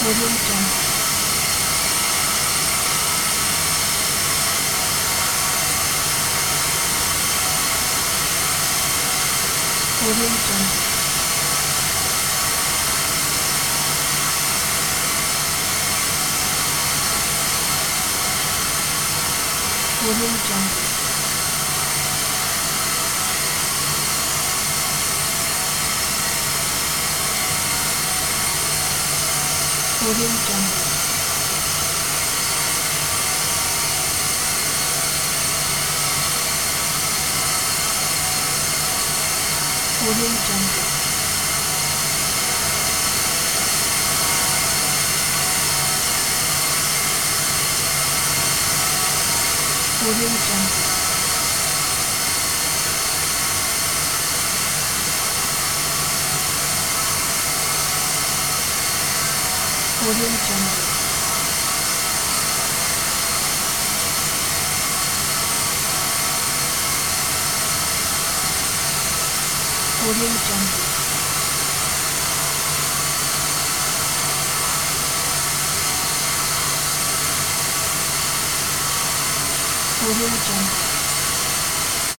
Audio Jungle. Audio Jungle. Audio Jungle. Audio Jungle. Audio Jungle. Audio Jungle. Audio Jungle. Audio Jungle. Audio Jungle.